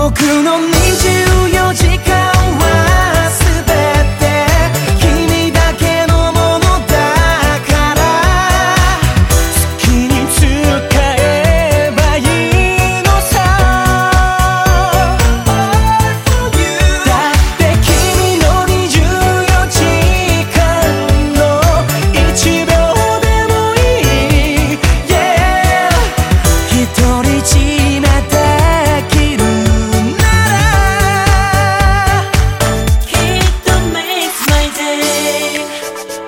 僕の24時間は全て君だけのものだから好きに使えばいいのさ。だって君の24時間の1秒でもいい、yeah、一人